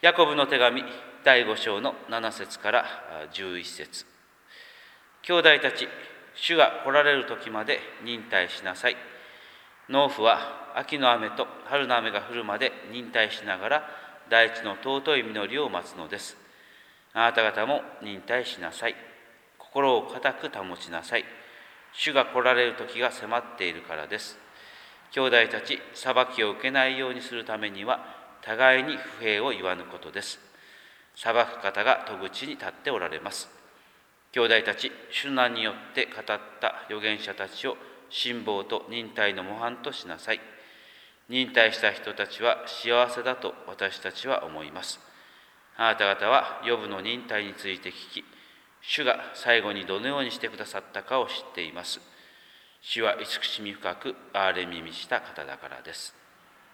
ヤコブの手紙第5章の7節から11節。兄弟たち、主が来られる時まで忍耐しなさい。農夫は秋の雨と春の雨が降るまで忍耐しながら大地の尊い実りを待つのです。あなた方も忍耐しなさい。心を固く保ちなさい。主が来られる時が迫っているからです。兄弟たち、裁きを受けないようにするためには、互いに不平を言わぬことです。裁く方が戸口に立っておられます。兄弟たち、主の名によって語った預言者たちを辛抱と忍耐の模範としなさい。忍耐した人たちは幸せだと私たちは思います。あなた方はヨブの忍耐について聞き、主が最後にどのようにしてくださったかを知っています。主は慈しみ深く憐れみに満ちた方だからです。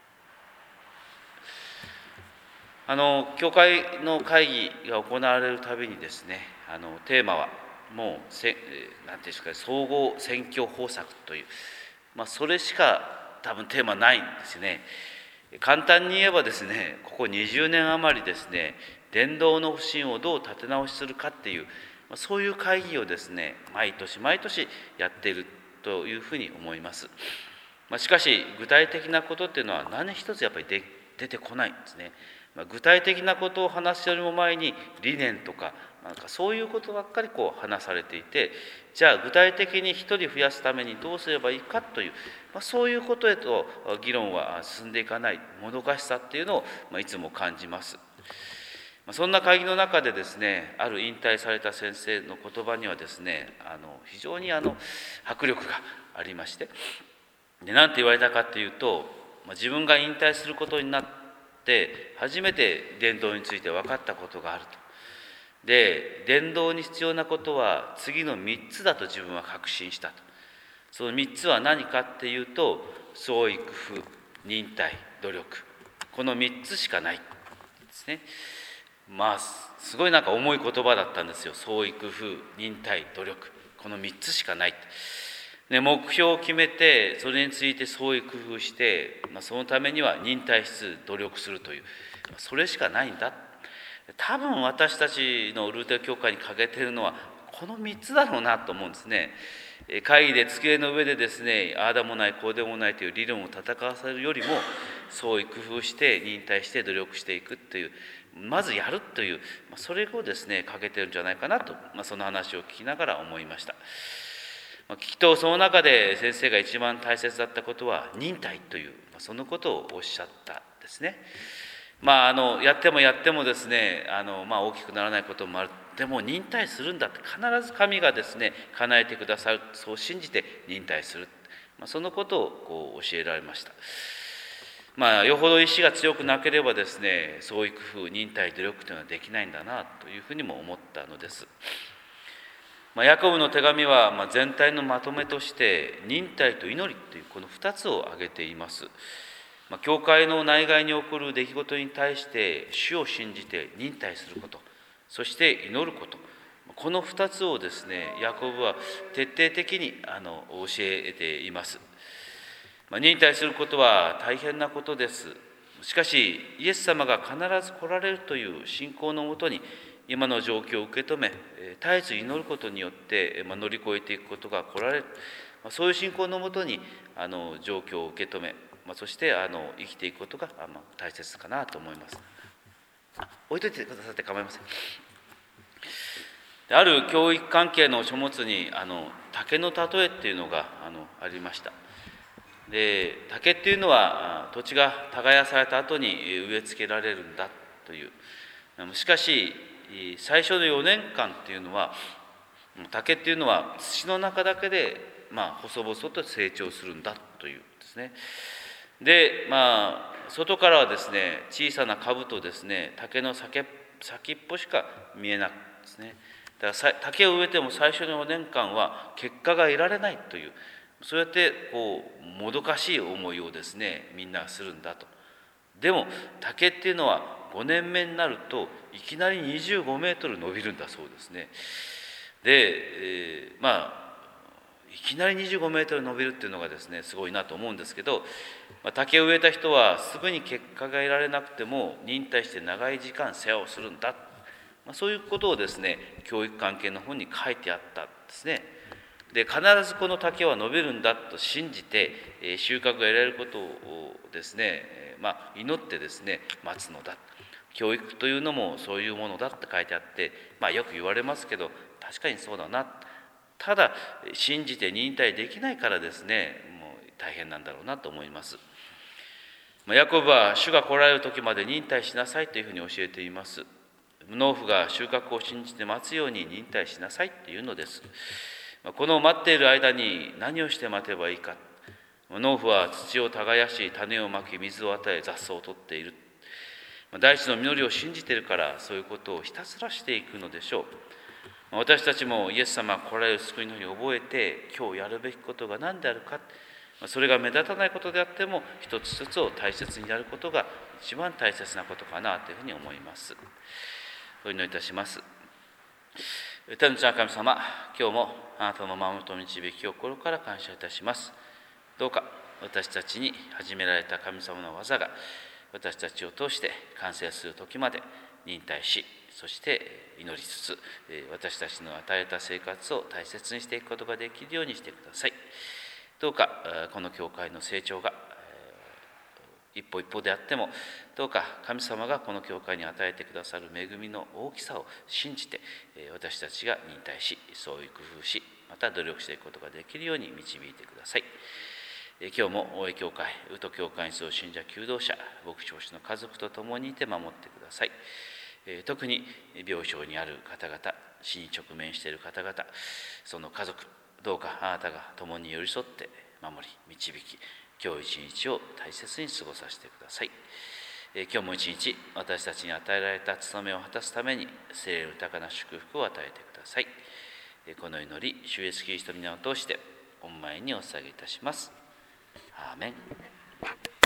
教会の会議が行われるたびにですね、テーマはもう何ていうんですか、総合選挙方策という、それしか多分テーマないんですね。簡単に言えばですね、ここ20年余りですね、伝道の不信をどう立て直しするかっていう、そういう会議をですね、毎年毎年やっているというふうに思います。しかし具体的なことっていうのは何一つやっぱり出てこないんですね。具体的なことを話すよりも前に理念とかそういうことばっかり話されていて、じゃあ具体的に一人増やすためにどうすればいいかという、そういうことへと議論は進んでいかないもどかしさっていうのをいつも感じます。そんな会議の中でですね、ある引退された先生の言葉にはですね、非常に迫力がありまして、何て言われたかっていうと、自分が引退することになって初めて伝道について分かったことがあると。で、伝道に必要なことは次の3つだと自分は確信したと。その3つは何かっていうと、創意工夫、忍耐、努力、この3つしかないですね。すごい重い言葉だったんですよ。創意工夫、忍耐、努力、この3つしかない。で、目標を決めてそれについて創意工夫して、そのためには忍耐しつつ努力するという、それしかないんだ。多分私たちのルーテル教会に欠けているのはこの3つだろうなと思うんですね。会議で机の上でですね、ああでもないこうでもないという理論を戦わせるよりも、創意工夫して忍耐して努力していくという、まずやるという、それをですね欠けてるんじゃないかなと、その話を聞きながら思いました。きっとその中で先生が一番大切だったことは忍耐という、そのことをおっしゃったですね。やってもやってもですね、大きくならないこともある。でも忍耐するんだって、必ず神がですね叶えてくださる、そう信じて忍耐する、そのことを教えられました。よほど意志が強くなければですね、創意工夫、忍耐、努力というのはできないんだなというふうにも思ったのです。ヤコブの手紙は全体のまとめとして忍耐と祈りというこの2つを挙げています。教会の内外に起こる出来事に対して主を信じて忍耐すること、そして祈ること、この2つをですねヤコブは徹底的に教えています。忍耐することは大変なことです。しかしイエス様が必ず来られるという信仰のもとに今の状況を受け止め、絶えず祈ることによって乗り越えていくことが来られる、そういう信仰のもとに状況を受け止め、そして生きていくことが大切かなと思います。置いといてくださって構いません。ある教育関係の書物に竹の例えっていうのがありました。で、竹っていうのは土地が耕された後に植え付けられるんだという。しかし最初の4年間っていうのは、竹っていうのは土の中だけで細々と成長するんだというですね。で、外からはですね小さな株とですね竹の先っぽしか見えないですね。だから竹を植えても最初の4年間は結果が得られないという、そうやってもどかしい思いをですねみんなするんだと。でも竹っていうのは5年目になるといきなり25メートル伸びるんだそうですね。で、いきなり25メートル伸びるっていうのがですねすごいなと思うんですけど、 竹を植えた人はすぐに結果が得られなくても忍耐して長い時間世話をするんだ、そういうことをですね、教育関係の本に書いてあったんですね。で、必ずこの竹は伸びるんだと信じて、収穫が得られることをですね、祈ってですね、待つのだ。教育というのもそういうものだって書いてあって、よく言われますけど、確かにそうだな。ただ信じて忍耐できないからですね、もう大変なんだろうなと思います。ヤコブは主が来られる時まで忍耐しなさいというふうに教えています。農夫が収穫を信じて待つように忍耐しなさいというのです。この待っている間に何をして待てばいいか。農夫は土を耕し、種をまき、水を与え、雑草を取っている。大地の実りを信じているから、そういうことをひたすらしていくのでしょう。私たちもイエス様が来られる救いの日を覚えて、今日やるべきことが何であるか、それが目立たないことであっても、一つ一つを大切にやることが一番大切なことかなというふうに思います。お祈りいたします。天の父なる神様、今日もあなたの守りと導きを心から感謝いたします。どうか私たちに始められた神様の技が、私たちを通して完成する時まで忍耐し、そして祈りつつ、私たちの与えた生活を大切にしていくことができるようにしてください。どうかこの教会の成長が一歩一歩であっても、どうか神様がこの教会に与えてくださる恵みの大きさを信じて、私たちが忍耐し、そういう工夫し、また努力していくことができるように導いてください。今日も大江教会、宇都教会に住む信者求道者、牧師の家族と共にいて守ってください。特に病床にある方々、死に直面している方々、その家族、どうかあなたが共に寄り添って守り導き、今日一日を大切に過ごさせてください。今日も一日私たちに与えられた務めを果たすために聖霊の豊かな祝福を与えてください。この祈り、主イエスキリストの皆を通して御前にお捧げいたします。アーメン。